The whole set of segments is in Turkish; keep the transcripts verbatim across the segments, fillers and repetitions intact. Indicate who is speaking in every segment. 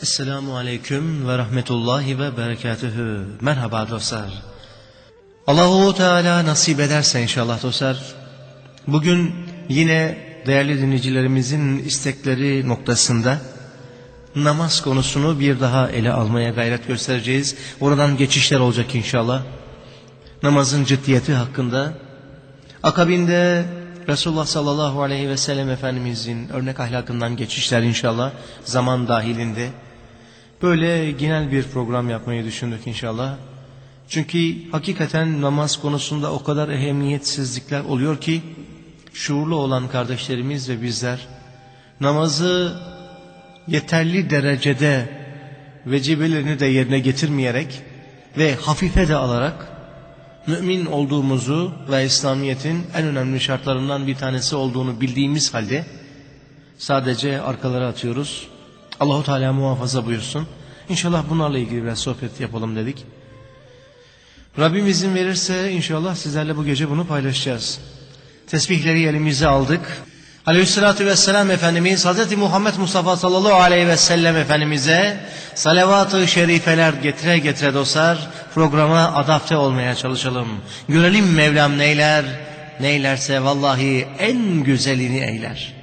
Speaker 1: Esselamu Aleyküm ve Rahmetullahi ve Berekatühü. Merhaba dostlar. Allahu Teala nasip ederse inşallah dostlar, bugün yine değerli dinleyicilerimizin istekleri noktasında namaz konusunu bir daha ele almaya gayret göstereceğiz. Oradan geçişler olacak inşallah. Namazın ciddiyeti hakkında. Akabinde Resulullah sallallahu aleyhi ve sellem Efendimizin örnek ahlakından geçişler inşallah zaman dahilinde. Böyle genel bir program yapmayı düşündük inşallah. Çünkü hakikaten namaz konusunda o kadar ehemmiyetsizlikler oluyor ki şuurlu olan kardeşlerimiz ve bizler namazı yeterli derecede vecibelerini de yerine getirmeyerek ve hafife de alarak mümin olduğumuzu ve İslamiyet'in en önemli şartlarından bir tanesi olduğunu bildiğimiz halde sadece arkalara atıyoruz. Allahu Teala muhafaza buyursun. İnşallah bunlarla ilgili biraz sohbet yapalım dedik. Rabbim izin verirse inşallah sizlerle bu gece bunu paylaşacağız. Tesbihleri elimize aldık. Aleyhissalatü vesselam Efendimiz Hazreti Muhammed Mustafa sallallahu aleyhi ve sellem Efendimiz'e salavat-ı şerifeler getire getire dostlar programa adapte olmaya çalışalım. Görelim Mevlam neyler, neylerse vallahi en güzelini eyler.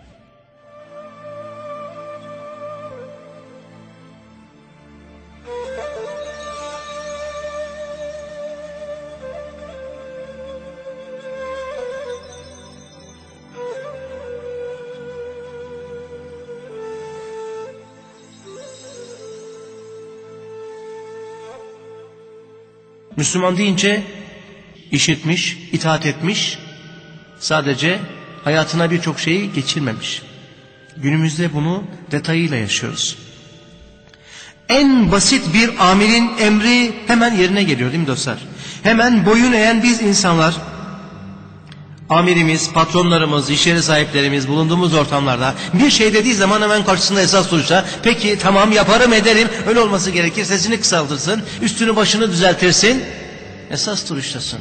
Speaker 1: Müslüman deyince işitmiş, itaat etmiş, sadece hayatına birçok şeyi geçirmemiş. Günümüzde bunu detayıyla yaşıyoruz. En basit bir amirin emri hemen yerine geliyor değil mi dostlar? Hemen boyun eğen biz insanlar, amirimiz, patronlarımız, iş yeri sahiplerimiz bulunduğumuz ortamlarda bir şey dediği zaman hemen karşısında esas duruşa, peki tamam yaparım ederim, öyle olması gerekir, sesini kısaltırsın, üstünü başını düzeltirsin, esas duruştasın.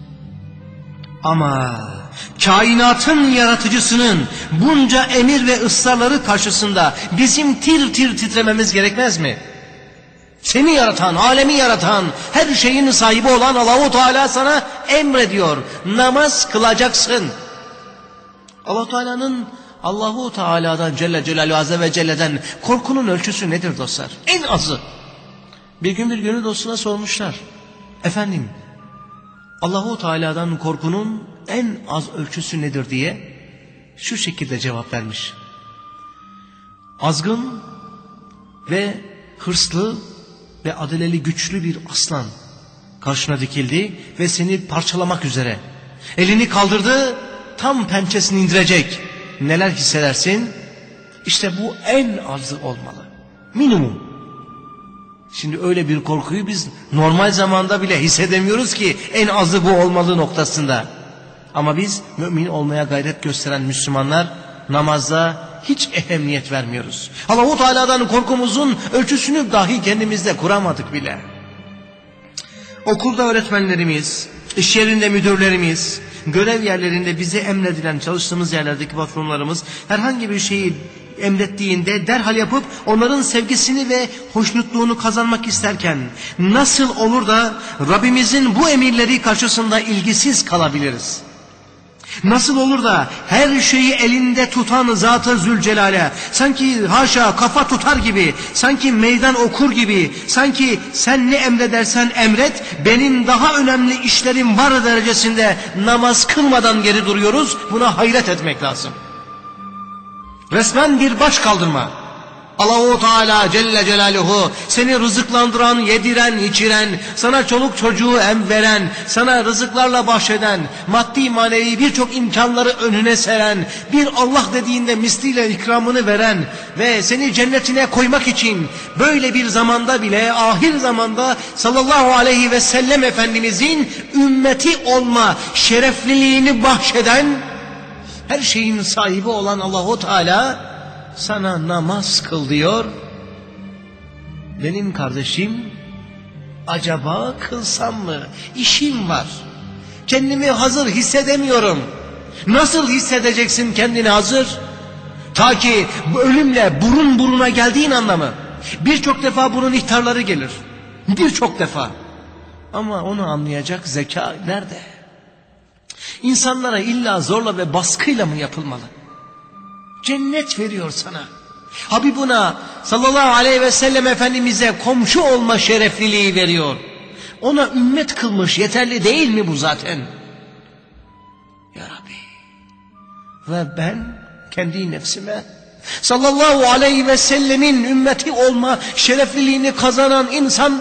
Speaker 1: Ama kainatın yaratıcısının bunca emir ve ısrarları karşısında bizim tir tir titrememiz gerekmez mi? Seni yaratan, alemi yaratan, her şeyin sahibi olan Allah-u Teala sana emrediyor. Namaz kılacaksın. Allah-u Teala'nın Allah-u Teala'dan Celle Celaluhu Azze ve Celle'den korkunun ölçüsü nedir dostlar? En azı. Bir gün bir gönül dostuna sormuşlar. Efendim, Allah-u Teala'dan korkunun en az ölçüsü nedir diye şu şekilde cevap vermiş. Azgın ve hırslı ve adaleli güçlü bir aslan karşına dikildi ve seni parçalamak üzere. Elini kaldırdı, tam pençesini indirecek. Neler hissedersin? İşte bu en azı olmalı. Minimum. Şimdi öyle bir korkuyu biz normal zamanda bile hissedemiyoruz ki en azı bu olmalı noktasında. Ama biz mümin olmaya gayret gösteren Müslümanlar namazda hiç ehemmiyet vermiyoruz. Allah-u Teala'dan korkumuzun ölçüsünü dahi kendimizde kuramadık bile. Okulda öğretmenlerimiz, iş yerinde müdürlerimiz, görev yerlerinde bize emredilen çalıştığımız yerlerdeki patronlarımız herhangi bir şeyi emrettiğinde derhal yapıp onların sevgisini ve hoşnutluğunu kazanmak isterken nasıl olur da Rabbimizin bu emirleri karşısında ilgisiz kalabiliriz? Nasıl olur da her şeyi elinde tutan Zat-ı Zülcelal'e sanki haşa kafa tutar gibi, sanki meydan okur gibi, sanki sen ne emredersen emret, benim daha önemli işlerim var derecesinde namaz kılmadan geri duruyoruz. Buna hayret etmek lazım. Resmen bir baş kaldırma. Allah-u Teala Celle Celaluhu seni rızıklandıran, yediren, içiren, sana çoluk çocuğu em veren, sana rızıklarla bahşeden, maddi manevi birçok imkanları önüne seren, bir Allah dediğinde misliyle ikramını veren ve seni cennetine koymak için böyle bir zamanda bile, ahir zamanda sallallahu aleyhi ve sellem Efendimizin ümmeti olma şerefliliğini bahşeden, her şeyin sahibi olan Allah-u Teala sana namaz kıl diyor. Benim kardeşim, acaba kılsam mı? İşim var. Kendimi hazır hissedemiyorum. Nasıl hissedeceksin kendini hazır? Ta ki bu ölümle burun buruna geldiğin anda mı? Birçok defa bunun ihtarları gelir. Birçok defa. Ama onu anlayacak zeka nerede? İnsanlara illa zorla ve baskıyla mı yapılmalı? Cennet veriyor sana. Habibuna sallallahu aleyhi ve sellem Efendimiz'e komşu olma şerefliliği veriyor. Ona ümmet kılmış, yeterli değil mi bu zaten? Ya Rabbi. Ve ben kendi nefsime sallallahu aleyhi ve sellemin ümmeti olma şerefliliğini kazanan insan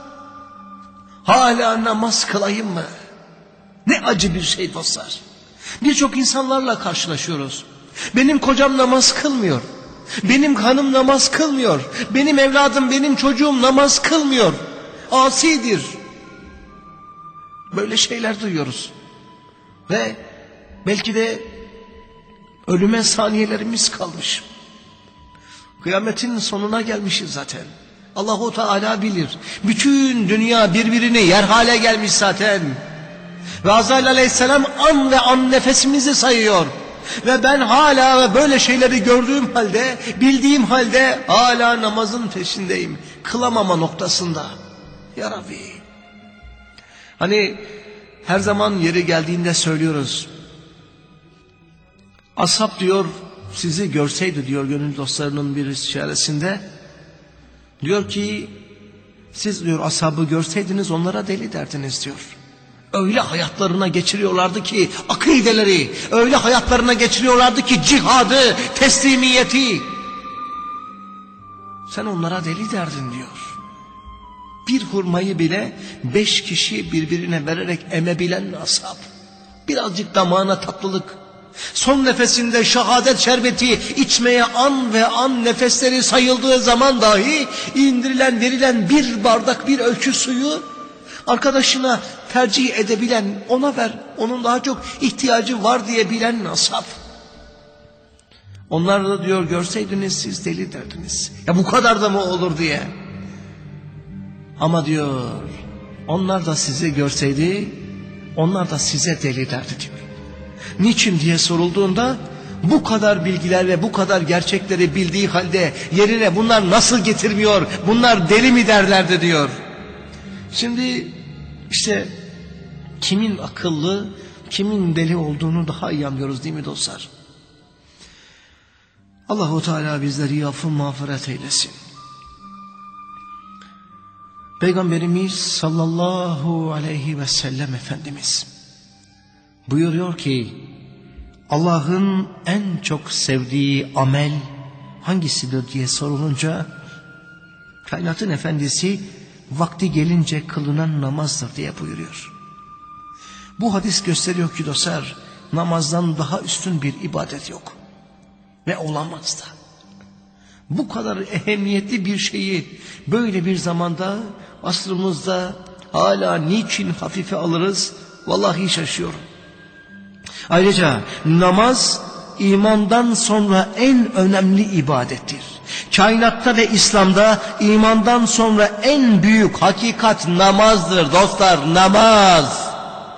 Speaker 1: hala namaz kılayım mı? Ne acı bir şey dostlar. Birçok insanlarla karşılaşıyoruz. Benim kocam namaz kılmıyor. Benim hanım namaz kılmıyor. Benim evladım, benim çocuğum namaz kılmıyor. Asidir. Böyle şeyler duyuyoruz. Ve belki de ölüme saniyelerimiz kalmış. Kıyametin sonuna gelmişiz zaten. Allahu Teala bilir. Bütün dünya birbirini yer hale gelmiş zaten. Ve Azrail Aleyhisselam an ve an nefesimizi sayıyor. Ve ben hala böyle şeyleri gördüğüm halde, bildiğim halde hala namazın peşindeyim. Kılamama noktasında. Ya Rabbi. Hani her zaman yeri geldiğinde söylüyoruz. Ashab diyor, sizi görseydi diyor gönül dostlarının bir işaretinde. Diyor ki, siz diyor ashabı görseydiniz onlara deli derdiniz diyor. Öyle hayatlarına geçiriyorlardı ki akideleri, öyle hayatlarına geçiriyorlardı ki cihadı, teslimiyeti. Sen onlara deli derdin diyor. Bir hurmayı bile beş kişi birbirine vererek emebilen ashab. Birazcık damağına tatlılık. Son nefesinde şehadet şerbeti içmeye an ve an nefesleri sayıldığı zaman dahi indirilen verilen bir bardak bir ölçü suyu arkadaşına tercih edebilen, ona ver, onun daha çok ihtiyacı var diye bilen ashab. Onlar da diyor görseydiniz siz deli derdiniz. Ya bu kadar da mı olur diye. Ama diyor onlar da sizi görseydi onlar da size deli derdi diyor. Niçin diye sorulduğunda bu kadar bilgiler ve bu kadar gerçekleri bildiği halde yerine bunlar nasıl getirmiyor, bunlar deli mi derlerdi diyor. Şimdi işte kimin akıllı, kimin deli olduğunu daha iyi anlıyoruz değil mi dostlar? Allahu Teala bizleri affı mağfiret eylesin. Peygamberimiz sallallahu aleyhi ve sellem Efendimiz buyuruyor ki Allah'ın en çok sevdiği amel hangisidir diye sorulunca kainatın efendisi vakti gelince kılınan namazdır diye buyuruyor. Bu hadis gösteriyor ki dostlar namazdan daha üstün bir ibadet yok ve olamaz da. Bu kadar ehemmiyetli bir şeyi böyle bir zamanda asrımızda hala niçin hafife alırız? Vallahi şaşıyorum. Ayrıca namaz imandan sonra en önemli ibadettir. Kainatta ve İslam'da imandan sonra en büyük hakikat namazdır dostlar, namaz.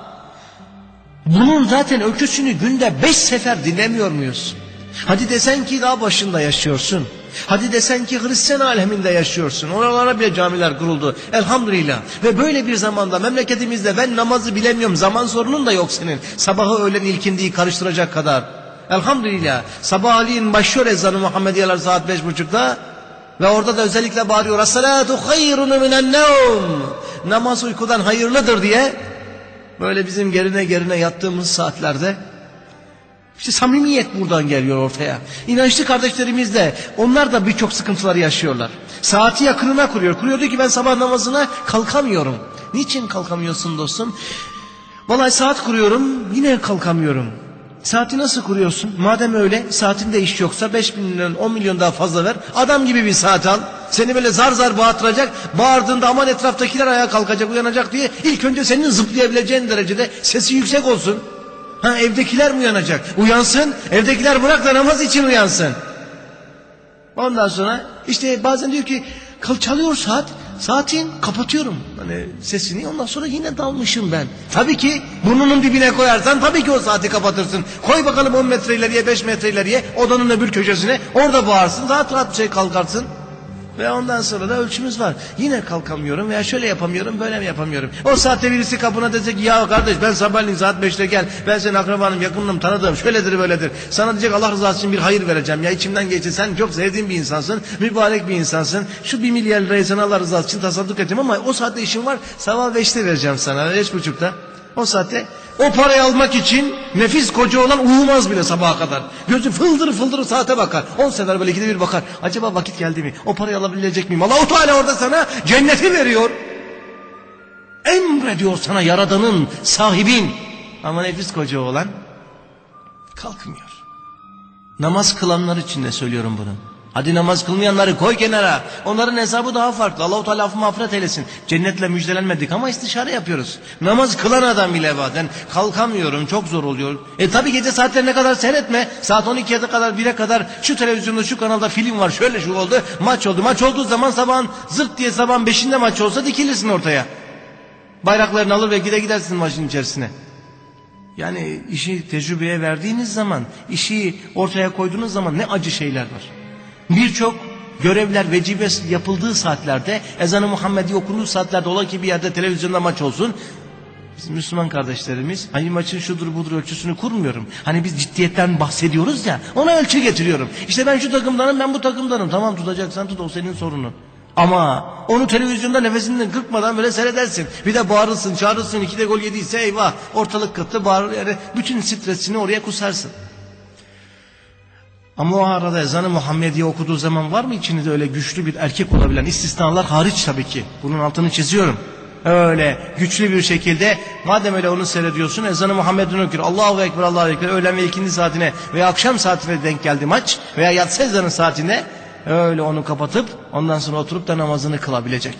Speaker 1: Bunun zaten ölçüsünü günde beş sefer dinlemiyor muyuz? Hadi desen ki dağ başında yaşıyorsun. Hadi desen ki Hristiyan aleminde yaşıyorsun. Oralara bile camiler kuruldu. Elhamdülillah. Ve böyle bir zamanda memleketimizde ben namazı bilemiyorum. Zaman sorunun da yok senin. Sabahı öğlen ilkindiği karıştıracak kadar. Elhamdülillah. Sabahleyin başlıyor ezanı Muhammediyeler saat beş buçukta. Ve orada da özellikle bağırıyor. As-salatu hayrun minen nevm. Namaz uykudan hayırlıdır diye. Böyle bizim gerine gerine yattığımız saatlerde. İşte samimiyet buradan geliyor ortaya. İnançlı kardeşlerimiz de onlar da birçok sıkıntıları yaşıyorlar. Saati yakınına kuruyor. Kuruyor diyor ki ben sabah namazına kalkamıyorum. Niçin kalkamıyorsun dostum? Vallahi saat kuruyorum yine kalkamıyorum. Saati nasıl kuruyorsun? Madem öyle saatinde iş yoksa beş milyon on milyon daha fazla ver. Adam gibi bir saat al. Seni böyle zar zar bağırtıracak. Bağırdığında aman etraftakiler ayağa kalkacak uyanacak diye ilk önce senin zıplayabileceğin derecede sesi yüksek olsun. Ha evdekiler mi uyanacak? Uyansın. Evdekiler bırak da namaz için uyansın. Ondan sonra işte bazen diyor ki çalıyor saat. Saatin kapatıyorum. Hani sesini ondan sonra yine dalmışım ben. Tabii ki burnunun dibine koyarsan tabii ki o saati kapatırsın. Koy bakalım on metre ileriye beş metre ileriye odanın öbür köşesine. Orada bağırsın. Rahat rahat bir şey kalkarsın. Ve ondan sonra da ölçümüz var. Yine kalkamıyorum veya şöyle yapamıyorum, böyle mi yapamıyorum. O saatte birisi kapına dese ki ya kardeş ben sabahleyin saat beşte gel. Ben senin akrabanım, yakınım, tanıdığım, şöyledir böyledir. Sana diyecek Allah rızası için bir hayır vereceğim. Ya içimden geçti, sen çok sevdiğin bir insansın, mübarek bir insansın. Şu bir milyar lirayı sana Allah rızası için tasadduk edeyim ama o saatte işim var. Sabah beşte vereceğim sana, beş buçukta. O saatte o parayı almak için nefis koca olan uyumaz bile sabaha kadar. Gözü fıldır fıldır saate bakar. On sefer böyle ikide bir bakar. Acaba vakit geldi mi? O parayı alabilecek miyim? Allah-u Teala orada sana cenneti veriyor. Emrediyor sana yaradanın, sahibin. Ama nefis koca olan kalkmıyor. Namaz kılanlar için de söylüyorum bunu. Hadi namaz kılmayanları koy kenara. Onların hesabı daha farklı. Allah-u Teala affı mağfiret eylesin. Cennetle müjdelenmedik ama istişare yapıyoruz. Namaz kılan adam bile bazen kalkamıyorum, çok zor oluyor. E tabi gece saatlerine kadar seyretme. Saat on ikiye kadar, bire kadar şu televizyonda, şu kanalda film var. Şöyle şu oldu, maç oldu. Maç olduğu zaman sabahın zırt diye sabahın beşinde maç olsa dikilirsin ortaya. Bayraklarını alır ve gide gidersin maçın içerisine. Yani işi tecrübeye verdiğiniz zaman, işi ortaya koyduğunuz zaman ne acı şeyler var. Birçok görevler, vecibe yapıldığı saatlerde, ezan-ı Muhammedi okunduğu saatlerde ola ki bir yerde televizyonda maç olsun. Bizim Müslüman kardeşlerimiz, hani maçın şudur budur ölçüsünü kurmuyorum. Hani biz ciddiyetten bahsediyoruz ya, ona ölçü getiriyorum. İşte ben şu takımdanım, ben bu takımdanım. Tamam tutacaksan tut, o senin sorunun. Ama onu televizyonda nefesinden kırpmadan böyle seyredersin. Bir de bağırırsın, çağırırsın, ikide gol yediyse eyvah, ortalık kıttı, bağır, yani bütün stresini oraya kusarsın. Ama o arada ezan-ı Muhammediye okuduğu zaman var mı içinizde öyle güçlü bir erkek olabilen, istisnalar hariç tabii ki. Bunun altını çiziyorum. Öyle güçlü bir şekilde madem öyle onu seyrediyorsun, ezan-ı Muhammed'ini okuyor. Allahu Ekber, Allahu Ekber, öğlen ve ikindi saatine veya akşam saatine denk geldi maç veya yatsı ezanı saatine öyle onu kapatıp ondan sonra oturup da namazını kılabilecek.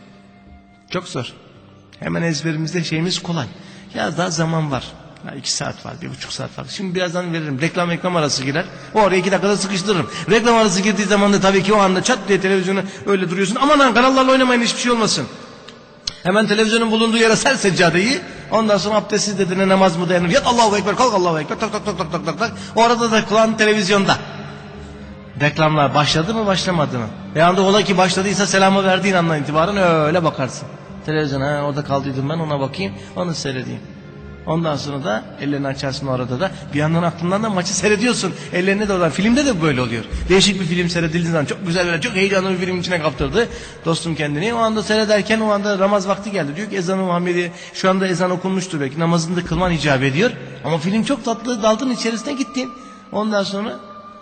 Speaker 1: Çok zor. Hemen ezberimizde şeyimiz kolay. Ya daha zaman var. Ya iki saat var, bir buçuk saat var. Şimdi birazdan veririm. Reklam reklam arası girer. O oraya iki dakikada sıkıştırırım. Reklam arası girdiği zaman da tabii ki o anda çat diye televizyonu öyle duruyorsun. Aman lan kanallarla oynamayın, hiçbir şey olmasın. Hemen televizyonun bulunduğu yere ser seccadeyi. Ondan sonra abdestsiz dediğine namaz mı dayanır? Yat Allahu Ekber, kalk Allahu Ekber. Tak tak tak tak tak tak tak. O arada da kulağın televizyonda. Reklamlar başladı mı başlamadı mı? Ve anda ola ki başladıysa selamı verdiğin andan itibaren öyle bakarsın. Televizyon ha orada kaldıydım ben, ona bakayım, onu seyredeyim. Ondan sonra da ellerini açarsın o arada da. Bir yandan aklından da maçı seyrediyorsun. Ellerini de oradan. Filmde de böyle oluyor. Değişik bir film seyredildiği zaman çok güzel, çok heyecanlı bir film içine kaptırdı dostum kendini. O anda seyrederken o anda namaz vakti geldi. Diyor ki ezan-ı Muhammedi şu anda ezan okunmuştur belki. Namazını da kılman icap ediyor. Ama film çok tatlı, daldın içerisine gittin. Ondan sonra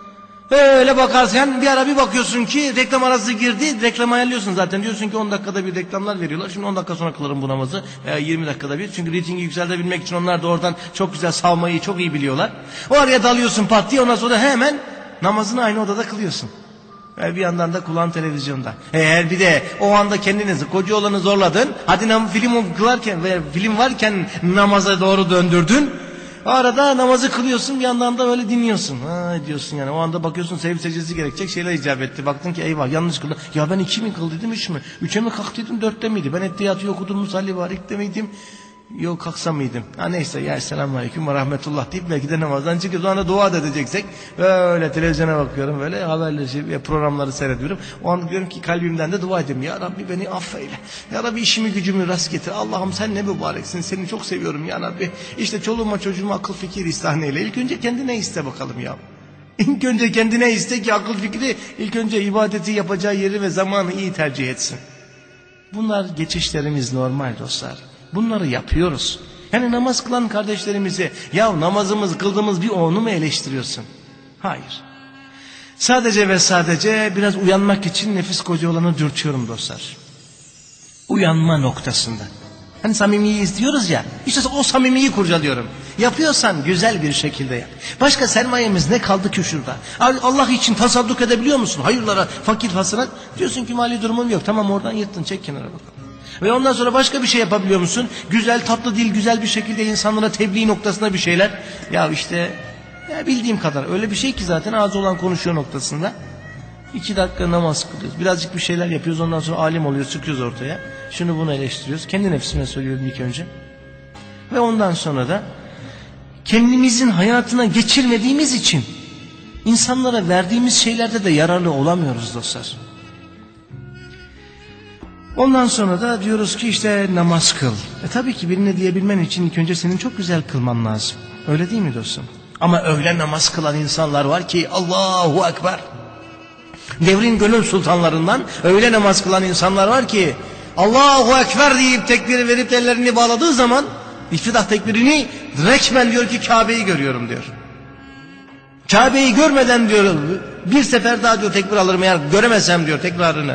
Speaker 1: öyle bakarsan bir ara bir bakıyorsun ki reklam arası girdi. Reklam ayarlıyorsun zaten. Diyorsun ki on dakikada bir reklamlar veriyorlar. Şimdi on dakika sonra kılarım bu namazı. Veya yirmi dakikada bir. Çünkü reytingi yükseltebilmek için onlar da oradan çok güzel savmayı çok iyi biliyorlar. O araya dalıyorsun pat diye, ondan sonra hemen namazını aynı odada kılıyorsun. Ve bir yandan da kulağın televizyonda. Eğer bir de o anda kendinizi, koca olanı zorladın. Hadi film kılarken ve film varken namaza doğru döndürdün. Arada namazı kılıyorsun, bir yandan da öyle dinliyorsun. Ha diyorsun yani, o anda bakıyorsun sevgi secdesi gerekecek şeyler icap etti. Baktın ki eyvah yanlış kıldım. Ya ben iki mi kıldıydım, üç mü? Üçe mi kalktıydım, dörtte miydi? Ben ettiyatı okudum, musalli varikte miydim? Yok kalksam mıydım? Ha neyse ya selamünaleyküm ve rahmetullah deyip belki de namazdan çıkıyoruz. O anda dua da edeceksek böyle televizyona bakıyorum, böyle haberleri, programları seyrediyorum. O anda diyorum ki kalbimden de dua edeyim. Ya Rabbi beni affeyle. Ya Rabbi işimi gücümü rast getir. Allah'ım sen ne mübareksin. Seni çok seviyorum ya Rabbi. İşte çoluğuma çocuğuma akıl fikir ihsan eyle. İlk önce kendine iste bakalım ya. İlk önce kendine iste ki akıl fikri ilk önce ibadeti yapacağı yeri ve zamanı iyi tercih etsin. Bunlar geçişlerimiz normal dostlar. Bunları yapıyoruz. Yani namaz kılan kardeşlerimizi ya namazımız kıldığımız bir onu mu eleştiriyorsun? Hayır. Sadece ve sadece biraz uyanmak için nefis koca olanı dürtüyorum dostlar. Uyanma noktasında. Hani samimiyi istiyoruz ya, işte o samimiyi kurcalıyorum. Yapıyorsan güzel bir şekilde yap. Başka sermayemiz ne kaldı ki şurada? Allah için tasadduk edebiliyor musun? Hayırlara, fakir hasına. Diyorsun ki mali durumum yok. Tamam oradan yırttın, çek kenara bakalım. Ve ondan sonra başka bir şey yapabiliyor musun? Güzel tatlı dil, güzel bir şekilde insanlara tebliğ noktasında bir şeyler. Ya işte ya bildiğim kadar öyle bir şey ki zaten ağzı olan konuşuyor noktasında. İki dakika namaz kılıyoruz. Birazcık bir şeyler yapıyoruz. Ondan sonra alim oluyoruz, çıkıyoruz ortaya. Şunu bunu eleştiriyoruz. Kendi nefsime söylüyorum ilk önce. Ve ondan sonra da kendimizin hayatına geçirmediğimiz için insanlara verdiğimiz şeylerde de yararlı olamıyoruz dostlar. Ondan sonra da diyoruz ki işte namaz kıl. E tabii ki birine diyebilmen için ilk önce senin çok güzel kılman lazım. Öyle değil mi dostum? Ama öyle namaz kılan insanlar var ki Allahu Ekber. Devrin gönül sultanlarından öyle namaz kılan insanlar var ki Allahu Ekber deyip tekbiri verip ellerini bağladığı zaman İftidah tekbirini direktmen diyor ki Kabe'yi görüyorum diyor. Kabe'yi görmeden diyor bir sefer daha diyor tekbir alırım eğer göremezsem diyor tekrarını.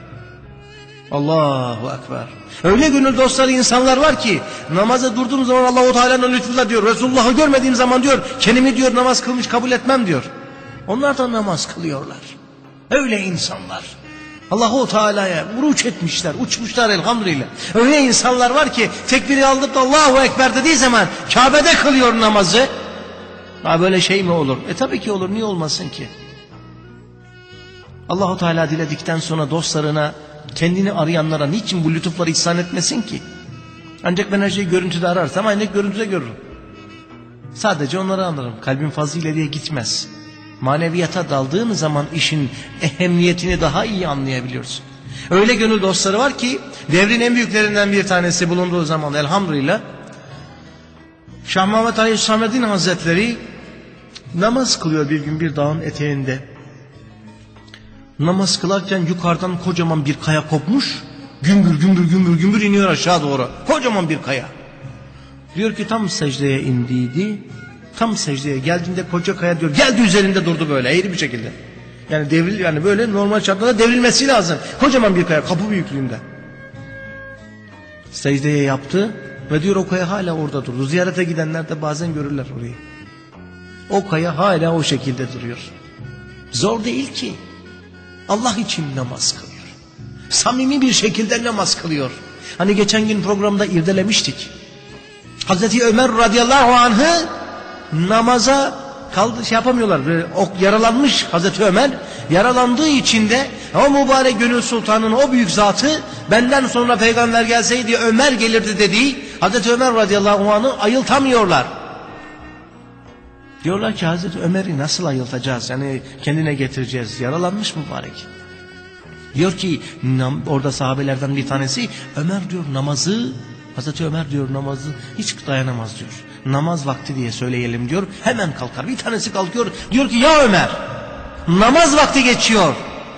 Speaker 1: Allahu Ekber. Öyle gönül dostları insanlar var ki namaza durduğum zaman Allahu Teala'nın lütfuyla diyor Resulullah'ı görmediğim zaman diyor kendimi diyor namaz kılmış kabul etmem diyor. Onlar da namaz kılıyorlar. Öyle insanlar. Allahu Teala'ya uruç etmişler, uçmuşlar elhamdülillah. Öyle insanlar var ki tekbiri aldık da Allahu Ekber dediği zaman Kabe'de kılıyor namazı. Ha böyle şey mi olur? E tabii ki olur, niye olmasın ki? Allahu Teala diledikten sonra dostlarına, kendini arayanlara niçin bu lütufları ihsan etmesin ki? Ancak ben her şeyi görüntüde ararsam ancak görüntüde görürüm. Sadece onları anlarım. Kalbim fazla ileriye gitmez. Maneviyata daldığın zaman işin ehemmiyetini daha iyi anlayabiliyorsun. Öyle gönül dostları var ki devrin en büyüklerinden bir tanesi bulunduğu zaman elhamdülillah Şah Muhammed Aleyhisselam Hazretleri namaz kılıyor bir gün bir dağın eteğinde. Namaz kılarken yukarıdan kocaman bir kaya kopmuş, gümbür gümbür gümbür gümbür iniyor aşağı doğru. Kocaman bir kaya. Diyor ki tam secdeye indiydi. Tam secdeye geldiğinde koca kaya diyor geldi üzerinde durdu böyle eğri bir şekilde. Yani devril yani böyle normal şartlarda devrilmesi lazım. Kocaman bir kaya kapı büyüklüğünde. Secdeye yaptı ve diyor o kaya hala orada durdu. Ziyarete gidenler de bazen görürler orayı. O kaya hala o şekilde duruyor. Zor değil ki. Allah için namaz kılıyor. Samimi bir şekilde namaz kılıyor. Hani geçen gün programda irdelemiştik. Hazreti Ömer radıyallahu anh'ı namaza kaldı şey yapamıyorlar. Böyle ok yaralanmış Hazreti Ömer. Yaralandığı için de o mübarek gönül sultanının o büyük zatı benden sonra peygamber gelseydi Ömer gelirdi dediği Hazreti Ömer radıyallahu anh'ı ayıltamıyorlar. Diyorlar ki Hazreti Ömer'i nasıl ayıltacağız? Yani kendine getireceğiz. Yaralanmış mübarek. Diyor ki orada sahabelerden bir tanesi Ömer diyor namazı Hazreti Ömer diyor namazı hiç dayanamaz diyor. Namaz vakti diye söyleyelim diyor. Hemen kalkar. Bir tanesi kalkıyor. Diyor ki ya Ömer namaz vakti geçiyor.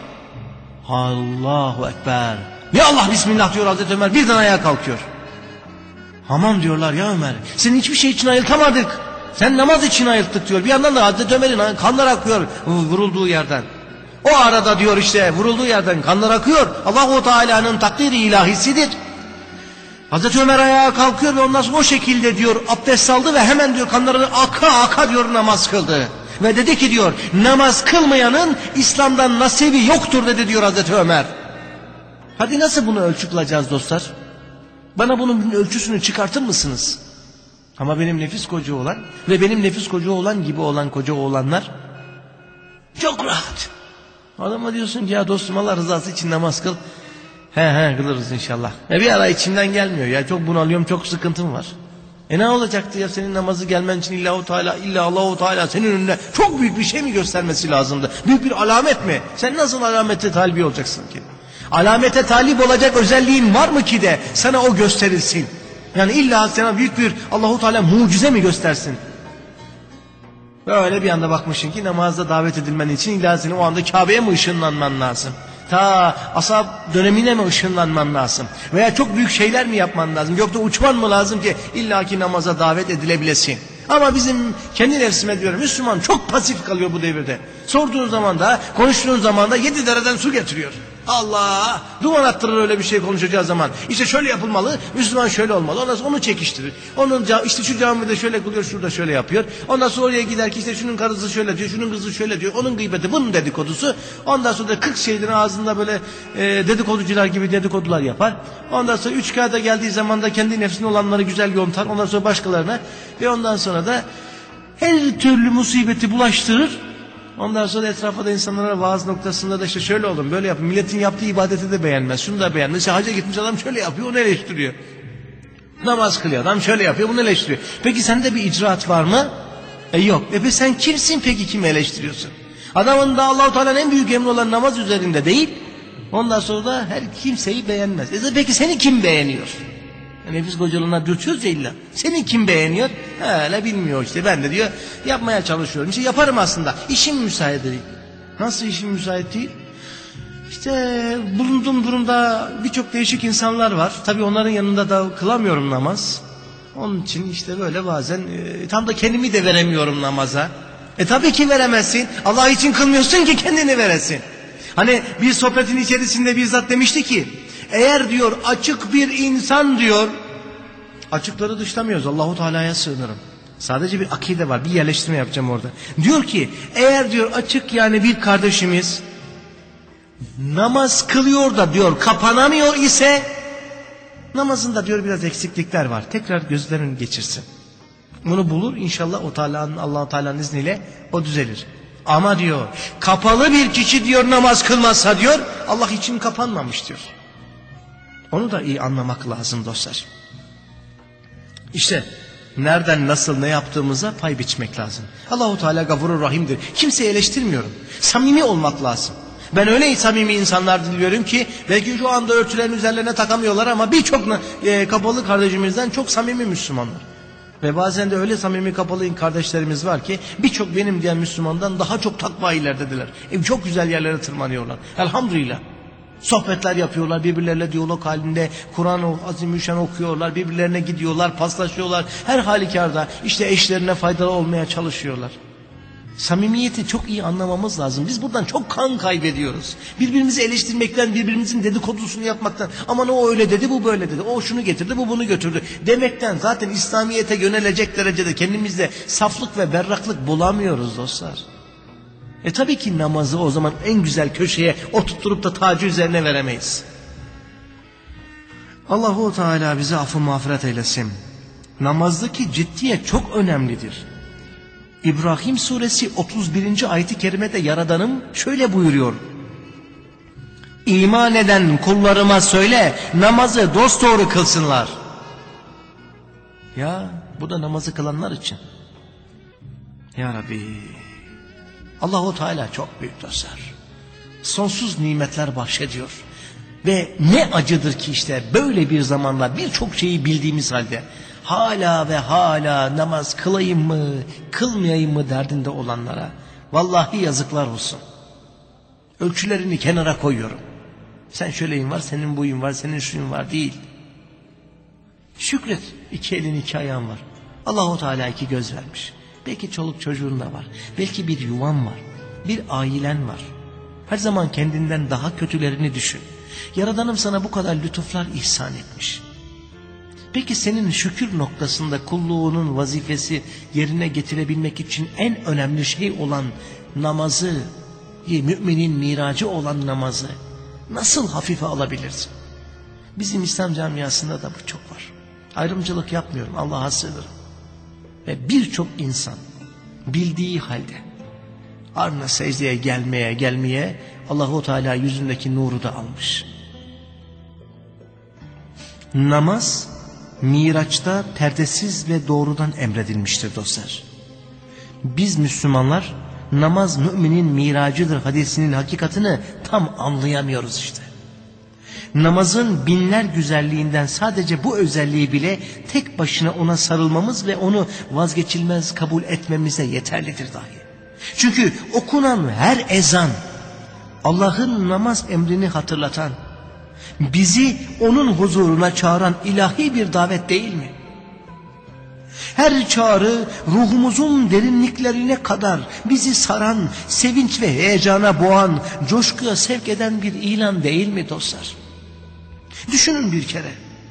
Speaker 1: Allahu Ekber. Ya Allah Bismillah diyor Hazreti Ömer. Birden ayağa kalkıyor. Aman diyorlar ya Ömer. Seni hiçbir şey için ayıltamadık. Sen namaz için ayılttık diyor. Bir yandan da Hazreti Ömer'in kanlar akıyor vurulduğu yerden. O arada diyor işte vurulduğu yerden kanlar akıyor. Allahu Teala'nın takdiri ilahisidir. Hazreti Ömer ayağa kalkıyor ve ondan sonra o şekilde diyor abdest aldı ve hemen diyor kanları aka aka diyor namaz kıldı. Ve dedi ki diyor namaz kılmayanın İslam'dan nasibi yoktur dedi diyor Hazreti Ömer. Hadi nasıl bunu ölçü kılacağız dostlar? Bana bunun ölçüsünü çıkartır mısınız? Ama benim nefis koca olan ve benim nefis koca olan gibi olan koca olanlar çok rahat. Adama diyorsun ki ya dostum Allah rızası için namaz kıl. He he kılırız inşallah. E bir ara içimden gelmiyor ya çok bunalıyorum çok sıkıntım var. E ne olacaktı ya senin namazı gelmen için illahu Teala illa Allahu Teala senin önüne çok büyük bir şey mi göstermesi lazımdı? Büyük bir alamet mi? Sen nasıl alamete talip olacaksın ki? Alamete talip olacak özelliğin var mı ki de sana o gösterilsin? Yani illa sana büyük bir Allahu Teala mucize mi göstersin? Böyle bir anda bakmışsın ki namazda davet edilmen için illa senin o anda Kabe'ye mi ışınlanman lazım? Ta ashab dönemine mi ışınlanman lazım? Veya çok büyük şeyler mi yapman lazım? Yoksa uçman mı lazım ki illaki namaza davet edilebilesin? Ama bizim kendi nefsime diyorum Müslüman çok pasif kalıyor bu devirde. Sorduğun zaman da konuştuğun zaman da yedi dereden su getiriyor. Allah duman attırır öyle bir şey konuşacağı zaman. İşte şöyle yapılmalı, Müslüman şöyle olmalı. Ondan sonra onu çekiştirir. Onun işte şu camide şöyle kılıyor, şurada şöyle yapıyor. Ondan sonra oraya gider ki işte şunun karısı şöyle diyor, şunun kızı şöyle diyor. Onun gıybeti, bunun dedikodusu. Ondan sonra da kırk şeylerin ağzında böyle e, dedikoducular gibi dedikodular yapar. Ondan sonra üç kağıda geldiği zaman da kendi nefsine olanları güzel yontar. Ondan sonra başkalarına ve ondan sonra da her türlü musibeti bulaştırır. Ondan sonra etrafa da insanlara vaaz noktasında da işte şöyle olun böyle yapın. Milletin yaptığı ibadeti de beğenmez. Şunu da beğenmez. İşte hacca gitmiş adam şöyle yapıyor onu eleştiriyor. Namaz kılıyor adam şöyle yapıyor bunu eleştiriyor. Peki sende bir icraat var mı? E yok. E peki sen kimsin peki kimi eleştiriyorsun? Adamın da Allah-u Teala'nın en büyük emri olan namaz üzerinde değil. Ondan sonra da her kimseyi beğenmez. E peki seni kim beğeniyor? Yani biz kocalığına dürtüyoruz ya illa. Seni kim beğeniyor? Öyle bilmiyor işte. Ben de diyor yapmaya çalışıyorum. İşte yaparım aslında. İşim müsait değil. Nasıl işim müsait değil? İşte bulunduğum durumda birçok değişik insanlar var. Tabii onların yanında da kılamıyorum namaz. Onun için işte böyle bazen e, tam da kendimi de veremiyorum namaza. E tabii ki veremezsin. Allah için kılmıyorsun ki kendini veresin. Hani bir sohbetin içerisinde bir zat demişti ki, eğer diyor açık bir insan diyor, açıkları dışlamıyoruz, Allahu Teala'ya sığınırım. Sadece bir akide var, bir yerleştirme yapacağım orada. Diyor ki eğer diyor açık yani bir kardeşimiz namaz kılıyor da diyor kapanamıyor ise namazında diyor biraz eksiklikler var. Tekrar gözlerini geçirsin. Bunu bulur inşallah o Teala'nın Allah Teala'nın izniyle o düzelir. Ama diyor kapalı bir kişi diyor namaz kılmazsa diyor Allah için kapanmamış diyor. Onu da iyi anlamak lazım dostlar. İşte nereden nasıl ne yaptığımıza pay biçmek lazım. Allahu Teala Gafurur Rahim'dir. Kimseyi eleştirmiyorum. Samimi olmak lazım. Ben öyle samimi insanlar diliyorum ki belki şu anda örtülerin üzerlerine takamıyorlar ama birçok e, kapalı kardeşimizden çok samimi Müslümanlar. Ve bazen de öyle samimi kapalı kardeşlerimiz var ki birçok benim diyen Müslümandan daha çok takva ileridedirler. E, çok güzel yerlere tırmanıyorlar. Elhamdülillah. Sohbetler yapıyorlar, birbirleriyle diyalog halinde Kur'an-ı Azimüşşan okuyorlar, birbirlerine gidiyorlar, paslaşıyorlar. Her halükarda işte eşlerine faydalı olmaya çalışıyorlar. Samimiyeti çok iyi anlamamız lazım. Biz buradan çok kan kaybediyoruz. Birbirimizi eleştirmekten, birbirimizin dedikodusunu yapmaktan, aman o öyle dedi, bu böyle dedi, o şunu getirdi, bu bunu götürdü demekten zaten İslamiyet'e yönelecek derecede kendimizde saflık ve berraklık bulamıyoruz dostlar. E tabii ki namazı o zaman en güzel köşeye oturtturup da tacı üzerine veremeyiz. Allahu Teala bize affı mağfiret eylesin. Namazdaki ciddiyet çok önemlidir. İbrahim suresi otuz birinci ayet-i kerimede Yaradanım şöyle buyuruyor. İman eden kullarıma söyle namazı dosdoğru kılsınlar. Ya bu da namazı kılanlar için. Ya Rabbi. Allahu Teala çok büyük dostlar. Sonsuz nimetler bahşediyor. Ve ne acıdır ki işte böyle bir zamanda birçok şeyi bildiğimiz halde hala ve hala namaz kılayım mı, kılmayayım mı derdinde olanlara vallahi yazıklar olsun. Ölçülerini kenara koyuyorum. Sen şöyleyin var, senin buyun var, senin şuyun var değil. Şükret, iki elin iki ayağın var. Allahu Teala iki göz vermiş. Belki çoluk çocuğun da var. Belki bir yuvan var. Bir ailen var. Her zaman kendinden daha kötülerini düşün. Yaradanım sana bu kadar lütuflar ihsan etmiş. Peki senin şükür noktasında kulluğunun vazifesi yerine getirebilmek için en önemli şey olan namazı, müminin miracı olan namazı nasıl hafife alabilirsin? Bizim İslam camiasında da bu çok var. Ayrımcılık yapmıyorum, Allah'a sığınırım. Ve birçok insan bildiği halde ardına secdeye gelmeye gelmeye Allahu Teala yüzündeki nuru da almış. Namaz Miraç'ta perdesiz ve doğrudan emredilmiştir dostlar. Biz Müslümanlar namaz müminin miracıdır hadisinin hakikatini tam anlayamıyoruz işte. Namazın binler güzelliğinden sadece bu özelliği bile tek başına ona sarılmamız ve onu vazgeçilmez kabul etmemize yeterlidir dahi. Çünkü okunan her ezan Allah'ın namaz emrini hatırlatan, bizi onun huzuruna çağıran ilahi bir davet değil mi? Her çağrı ruhumuzun derinliklerine kadar bizi saran, sevinç ve heyecana boğan, coşkuya sevk eden bir ilan değil mi dostlar? Düşünün bir kere.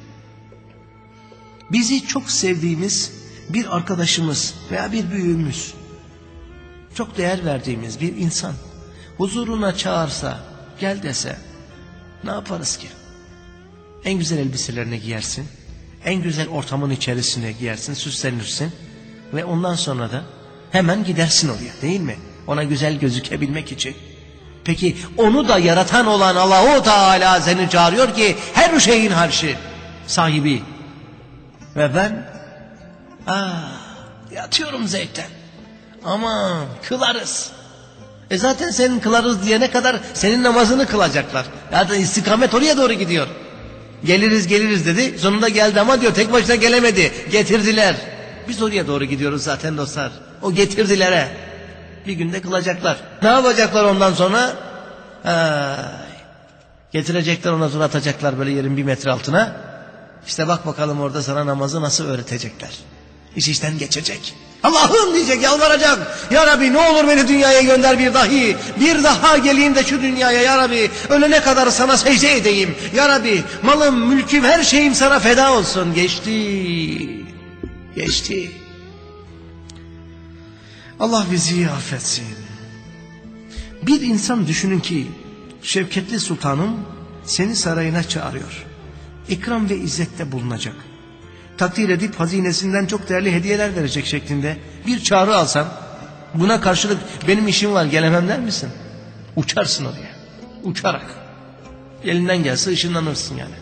Speaker 1: Bizi çok sevdiğimiz bir arkadaşımız veya bir büyüğümüz, çok değer verdiğimiz bir insan huzuruna çağırsa, gel dese ne yaparız ki? En güzel elbiselerini giyersin, en güzel ortamın içerisine giyersin, süslenirsin ve ondan sonra da hemen gidersin oraya değil mi? Ona güzel gözükebilmek için. Peki onu da yaratan olan Allahu Teala seni çağırıyor ki her şeyin harşı sahibi. Ve ben ah, yatıyorum zevkten. Aman kılarız. E zaten senin kılarız diyene kadar senin namazını kılacaklar. Zaten istikamet oraya doğru gidiyor. Geliriz geliriz dedi. Sonunda geldi ama diyor tek başına gelemedi. Getirdiler. Biz oraya doğru gidiyoruz zaten dostlar. O getirdilere. Bir günde kılacaklar. Ne yapacaklar ondan sonra? Ay. Getirecekler, ondan sonra atacaklar böyle yerin bir metre altına. İşte bak bakalım orada sana namazı nasıl öğretecekler. İş işten geçecek. Allah'ım diyecek, yalvaracak. Ya Rabbi ne olur beni dünyaya gönder bir dahi. Bir daha geleyim de şu dünyaya ya Rabbi. Ölene kadar sana secde edeyim. Ya Rabbi malım, mülküm, her şeyim sana feda olsun. Geçti. Geçti. Allah bizi affetsin. Bir insan düşünün ki Şevketli Sultanım seni sarayına çağırıyor. İkram ve izzette bulunacak. Takdir edip hazinesinden çok değerli hediyeler verecek şeklinde bir çağrı alsan, buna karşılık benim işim var gelemem der misin? Uçarsın oraya. Uçarak. Elinden gelse ışınlanırsın yani.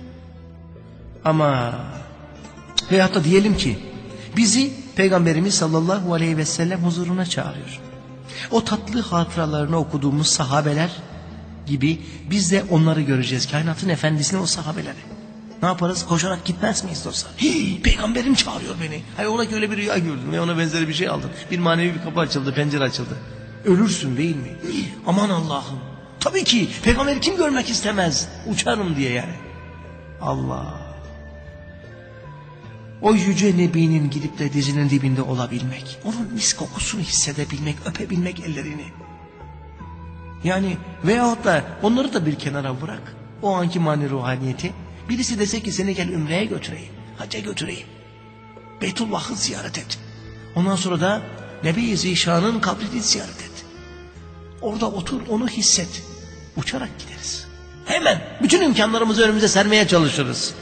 Speaker 1: Ama veyahut da diyelim ki bizi Peygamberimiz sallallahu aleyhi ve sellem huzuruna çağırıyor. O tatlı hatıralarını okuduğumuz sahabeler gibi biz de onları göreceğiz. Kainatın efendisine, o sahabeleri. Ne yaparız? Koşarak gitmez miyiz dostlar? Hii, peygamberim çağırıyor beni. Hayır, ola ki öyle bir rüya gördün ve ona benzeri bir şey aldın. Bir manevi bir kapı açıldı, pencere açıldı. Ölürsün değil mi? Hii, aman Allah'ım. Tabii ki peygamberi kim görmek istemez? Uçarım diye yani. Allah. O yüce nebinin gidip de dizinin dibinde olabilmek. Onun mis kokusunu hissedebilmek, öpebilmek ellerini. Yani veyahut da onları da bir kenara bırak. O anki mani ruhaniyeti. Birisi dese ki seni gel Ümre'ye götüreyim, hacca götüreyim. Beytullah'ı ziyaret et. Ondan sonra da Nebi-i Zişan'ın kabrini ziyaret et. Orada otur, onu hisset. Uçarak gideriz. Hemen bütün imkanlarımızı önümüze sermeye çalışırız.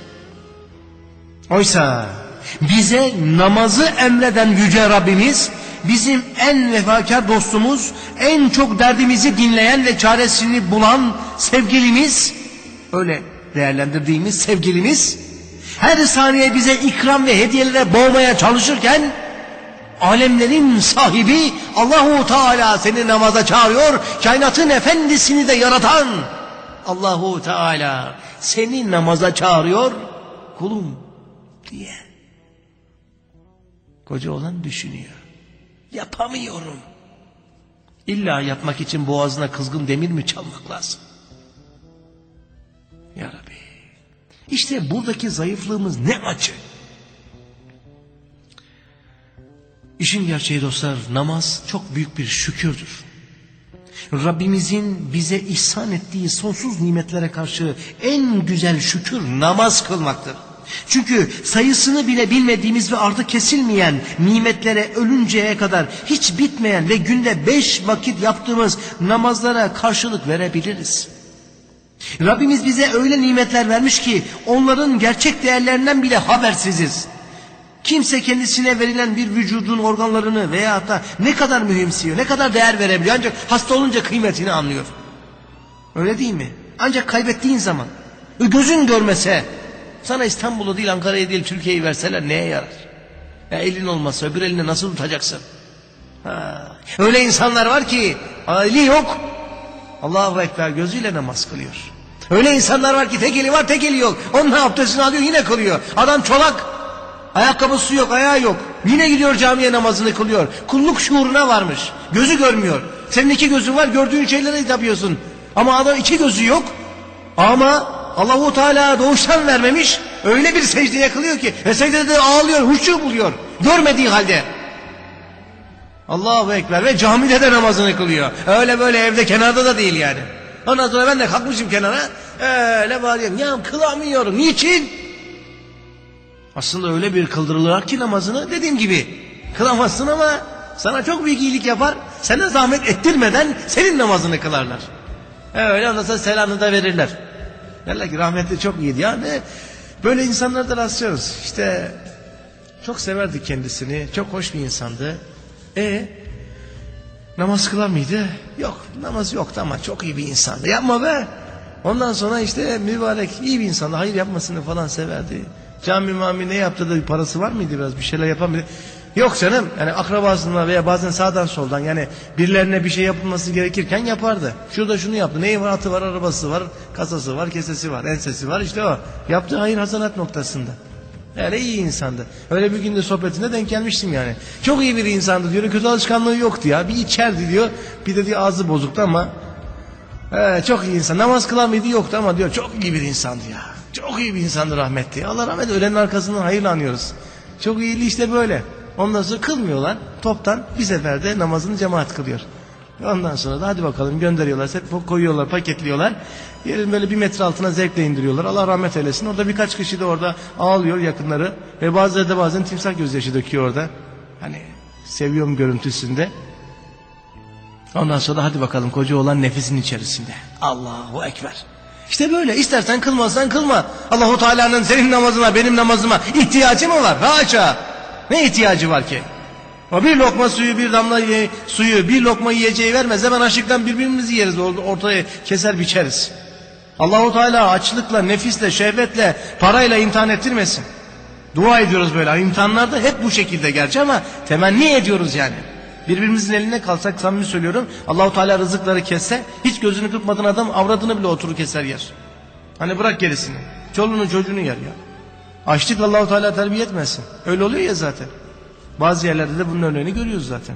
Speaker 1: Oysa bize namazı emreden yüce Rabbimiz, bizim en vefakar dostumuz, en çok derdimizi dinleyen ve çaresini bulan sevgilimiz, öyle değerlendirdiğimiz sevgilimiz, her saniye bize ikram ve hediyelere boğmaya çalışırken, alemlerin sahibi Allahu Teala seni namaza çağırıyor. Kainatın efendisini de yaratan Allahu Teala seni namaza çağırıyor, kulum diye. Koca olan düşünüyor. Yapamıyorum. İlla yapmak için boğazına kızgın demir mi çalmak lazım? Ya Rabbi. İşte buradaki zayıflığımız ne acı. İşin gerçeği dostlar, namaz çok büyük bir şükürdür. Rabbimizin bize ihsan ettiği sonsuz nimetlere karşı en güzel şükür namaz kılmaktır. Çünkü sayısını bile bilmediğimiz ve artık kesilmeyen nimetlere ölünceye kadar hiç bitmeyen ve günde beş vakit yaptığımız namazlara karşılık verebiliriz. Rabbimiz bize öyle nimetler vermiş ki onların gerçek değerlerinden bile habersiziz. Kimse kendisine verilen bir vücudun organlarını veya da ne kadar mühimsiyor, ne kadar değer verebiliyor, ancak hasta olunca kıymetini anlıyor. Öyle değil mi? Ancak kaybettiğin zaman, gözün görmese, sana İstanbul'u değil, Ankara'yı değil, Türkiye'yi verseler neye yarar? Ya elin olmasa öbür eline nasıl tutacaksın? Ha. Öyle insanlar var ki eli yok, Allahu Ekber gözüyle namaz kılıyor. Öyle insanlar var ki tek eli var, tek eli yok. Onun abdestini alıyor, yine kılıyor. Adam çolak, ayakkabısı yok, ayağı yok. Yine gidiyor camiye, namazını kılıyor. Kulluk şuuruna varmış. Gözü görmüyor. Senin iki gözün var, gördüğün şeyleri yapıyorsun. Ama adam iki gözü yok. Ama Allahu Teala doğuştan vermemiş. Öyle bir secdeye kılıyor ki ve secdede ağlıyor, huşu buluyor. Görmediği halde. Allahu Ekber, ve camide de namazını kılıyor. Öyle böyle evde kenarda da değil yani. Ondan sonra ben de kalkmışım kenara. Öyle bağırıyorum. Ya kılamıyorum. Niçin? Aslında öyle bir kıldırılır ki namazını, dediğim gibi kılamazsın ama sana çok büyük iyilik yapar. Sana zahmet ettirmeden senin namazını kılarlar. Öyle, ondan sonra selamını da verirler. Derler ki rahmetli çok iyiydi. Yani böyle insanlara da rastlıyoruz. İşte çok severdik kendisini. Çok hoş bir insandı. E namaz kılar mıydı? Yok, namaz yoktu ama çok iyi bir insandı. Yapma be. Ondan sonra işte mübarek iyi bir insandı. Hayır yapmasını falan severdi. Cami mami ne yaptı da bir parası var mıydı, biraz bir şeyler yapar mıydı? Yok canım, yani akrabasından veya bazen sağdan soldan, yani birilerine bir şey yapılması gerekirken yapardı. Şurada şunu yaptı. Neyi var? Atı var, arabası var, kasası var, kesesi var, ensesi var. İşte o. Yaptığı hayır hasanat noktasında. Yani iyi insandı. Öyle bir günde sohbetine denk gelmiştim yani. Çok iyi bir insandı diyor. Kötü alışkanlığı yoktu ya. Bir içerdi diyor. Bir de diyor ağzı bozuktu ama he, çok iyi insan. Namaz kılan mıydı? Yoktu ama diyor çok iyi bir insandı ya. Çok iyi bir insandı rahmetli. Allah rahmet eylesin. Ölenin arkasından hayırla anıyoruz. Çok iyiliği işte böyle. Ondan sonra kılmıyorlar. Toptan bir seferde namazını cemaat kılıyor. Ondan sonra da hadi bakalım gönderiyorlar. Hep koyuyorlar, paketliyorlar. Yerin böyle bir metre altına zevkle indiriyorlar. Allah rahmet eylesin. Orada birkaç kişi de orada ağlıyor yakınları. Ve bazıları da bazen timsah gözyaşı döküyor orada. Hani seviyorum görüntüsünde. Ondan sonra hadi bakalım koca olan nefesin içerisinde. Allahu Ekber. İşte böyle. İstersen kılmazsan kılma. Allahu Teala'nın senin namazına, benim namazıma ihtiyacı mı var? Haşa. Ne ihtiyacı var ki? O bir lokma suyu, bir damla ye, suyu, bir lokma yiyeceği vermez. Hemen açlıktan birbirimizi yeriz. Ortaya keser biçeriz. Allahu Teala açlıkla, nefisle, şehvetle, parayla imtihan ettirmesin. Dua ediyoruz böyle. İmtihanlar da hep bu şekilde gerçi ama temenni ediyoruz yani. Birbirimizin eline kalsak, samimi söylüyorum, Allahu Teala rızıkları kesse, hiç gözünü kırpmadan adam avradını bile oturur keser yer. Hani bırak gerisini. Çoluğunu çocuğunu yer ya. Açlık Allahu Teala terbiye etmesin. Öyle oluyor ya zaten. Bazı yerlerde de bunun örneğini görüyoruz zaten.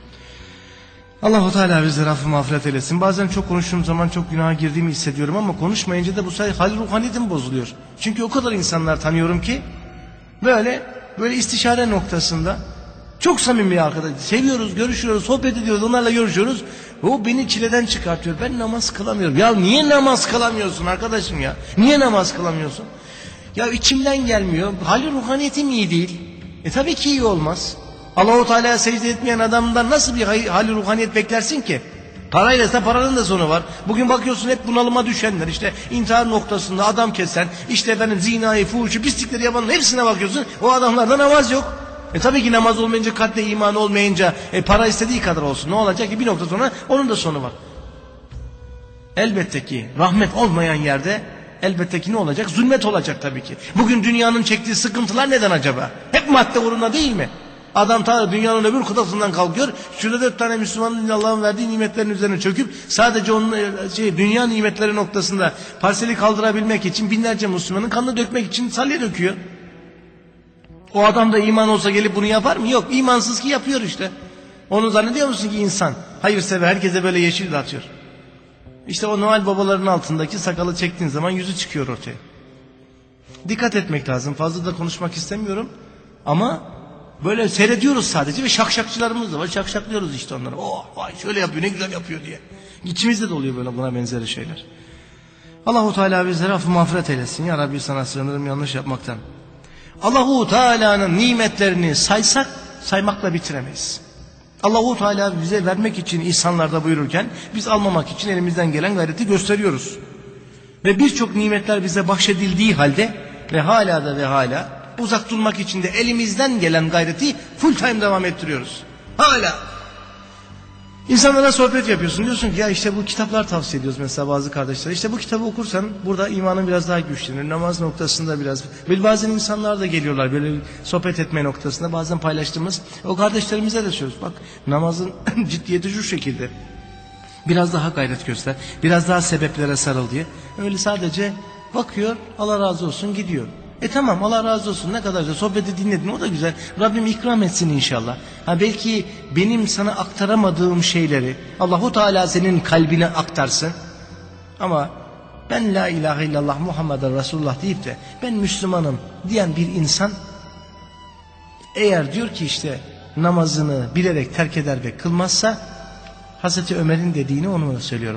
Speaker 1: Allahu Teala bizlere affı mağfiret eylesin. Bazen çok konuştuğum zaman çok günaha girdiğimi hissediyorum ama konuşmayınca da bu sayede hal ruhaniyetim bozuluyor. Çünkü o kadar insanlar tanıyorum ki böyle böyle istişare noktasında çok samimi bir arkadaş. Seviyoruz, görüşüyoruz, sohbet ediyoruz, onlarla görüşüyoruz. O beni çileden çıkartıyor. Ben namaz kılamıyorum. Ya niye namaz kılamıyorsun arkadaşım ya? Niye namaz kılamıyorsun? Ya içimden gelmiyor. Hal ruhaniyetim iyi değil. E tabii ki iyi olmaz. Allah-u Teala'ya secde etmeyen adamdan nasıl bir hal ruhaniyet beklersin ki? Parayla ise paranın da sonu var. Bugün bakıyorsun hep bunalıma düşenler, işte intihar noktasında adam kesen, işte efendim zinayı, fuhuşu, pislikleri yapanın hepsine bakıyorsun. O adamlarda namaz yok. E tabii ki namaz olmayınca, kalpte iman olmayınca e, para istediği kadar olsun. Ne olacak ki bir nokta sonra onun da sonu var. Elbette ki rahmet olmayan yerde elbette ki ne olacak? Zulmet olacak tabii ki. Bugün dünyanın çektiği sıkıntılar neden acaba? Hep madde uğruna değil mi? Adam ta dünyanın öbür kıtasından kalkıyor. Şurada dört tane Müslümanın Allah'ın verdiği nimetlerin üzerine çöküp sadece onun şey, dünya nimetleri noktasında parseli kaldırabilmek için binlerce Müslümanın kanını dökmek için salya döküyor. O adam da iman olsa gelip bunu yapar mı? Yok. İmansız ki yapıyor işte. Onu zannediyor musun ki insan? Hayırsever, herkese böyle yeşil dağıtıyor. İşte o Noel babaların altındaki sakalı çektiğin zaman yüzü çıkıyor ortaya. Dikkat etmek lazım. Fazla da konuşmak istemiyorum. Ama böyle seyrediyoruz sadece ve şakşakçılarımız da var. Şakşaklıyoruz işte onları. Oh vay şöyle yapıyor, ne güzel yapıyor diye. İçimizde de oluyor böyle buna benzeri şeyler. Allahu Teala bizlere affı mağfiret eylesin. Ya Rabbi sana sığınırım yanlış yapmaktan. Allahu Teala'nın nimetlerini saysak saymakla bitiremeyiz. Allahu Teala bize vermek için ihsanlarda buyururken biz almamak için elimizden gelen gayreti gösteriyoruz. Ve birçok nimetler bize bahşedildiği halde ve hala da ve hala uzak durmak için de elimizden gelen gayreti full time devam ettiriyoruz. Hala. İnsanlara sohbet yapıyorsun. Diyorsun ki ya işte bu kitaplar tavsiye ediyoruz mesela bazı kardeşler. İşte bu kitabı okursan burada imanın biraz daha güçlenir. Namaz noktasında biraz. Böyle bazen insanlar da geliyorlar böyle sohbet etme noktasında. Bazen paylaştığımız o kardeşlerimize de söylüyoruz. Bak namazın ciddiyeti şu şekilde. Biraz daha gayret göster. Biraz daha sebeplere sarıl diye. Öyle sadece bakıyor, Allah razı olsun, gidiyor. E tamam, Allah razı olsun, ne kadar da sohbeti dinledin, o da güzel. Rabbim ikram etsin inşallah. Ha belki benim sana aktaramadığım şeyleri Allahu Teala senin kalbine aktarsın. Ama ben la ilahe illallah Muhammeden Resulullah deyip de ben Müslümanım diyen bir insan eğer diyor ki işte namazını bilerek terk eder ve kılmazsa, Hazreti Ömer'in dediğini onu söylüyorum.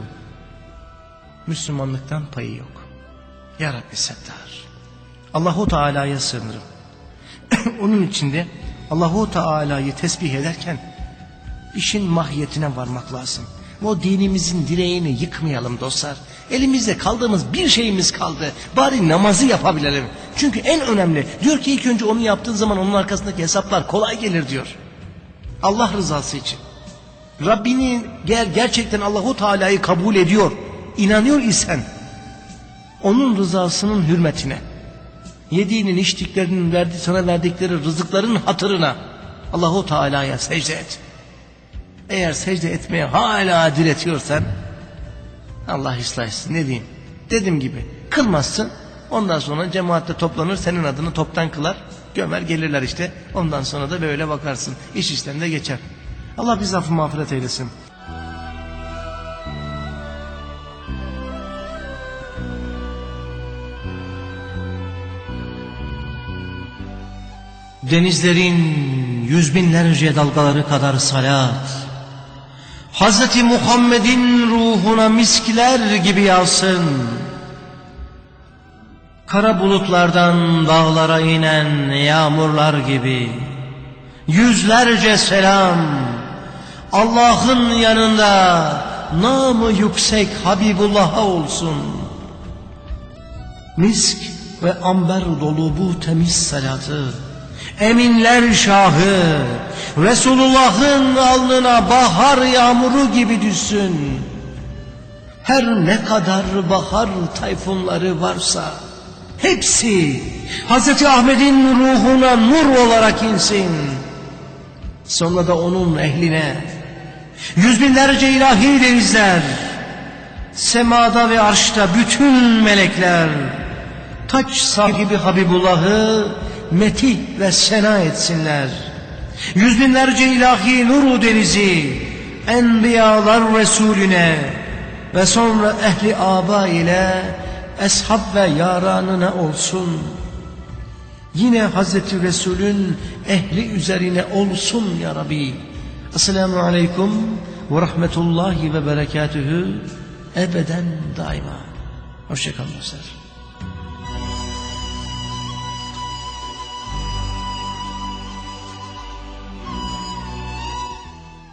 Speaker 1: Müslümanlıktan payı yok. Ya Rabbi Settar. Allahu Teala'ya sığınırım. Onun içinde Allahu Teala'yı tesbih ederken işin mahiyetine varmak lazım. O dinimizin direğini yıkmayalım dostlar. Elimizde kaldığımız bir şeyimiz kaldı. Bari namazı yapabilelim. Çünkü en önemli. Diyor ki ilk önce onu yaptığın zaman onun arkasındaki hesaplar kolay gelir diyor. Allah rızası için. Rabbini ger gerçekten Allahu Teala'yı kabul ediyor, inanıyor isen onun rızasının hürmetine, yediğinin, içtiklerinin, verdiği, sana verdikleri rızıkların hatırına Allahu Teala'ya secde et. Eğer secde etmeye hala diretiyorsan Allah ıslah etsin. Ne diyeyim? Dediğim gibi kılmazsın. Ondan sonra cemaatte toplanır, senin adını toptan kılar, gömer gelirler işte. Ondan sonra da böyle bakarsın. İş işten de geçer. Allah bizi affı mağfiret eylesin. Denizlerin yüz binlerce dalgaları kadar salat, Hazreti Muhammed'in ruhuna miskler gibi yağsın. Kara bulutlardan dağlara inen yağmurlar gibi yüzlerce selam, Allah'ın yanında namı yüksek Habibullah'a olsun. Misk ve amber dolu bu temiz salatı eminler şahı Resulullah'ın alnına bahar yağmuru gibi düşsün. Her ne kadar bahar tayfunları varsa hepsi Hazreti Ahmet'in ruhuna nur olarak insin. Sonra da onun ehline yüz binlerce ilahi denizler, semada ve arşta bütün melekler taç sahibi Habibullah'ı metih ve sena etsinler. Yüz binlerce ilahi nuru denizi enbiyalar Resulüne ve sonra ehli aba ile eshab ve yaranına olsun. Yine Hazreti Resul'ün ehli üzerine olsun ya Rabbi. Esselamu Aleyküm ve Rahmetullahi ve Berekatühü ebeden daima. Hoşçakalın dostlar.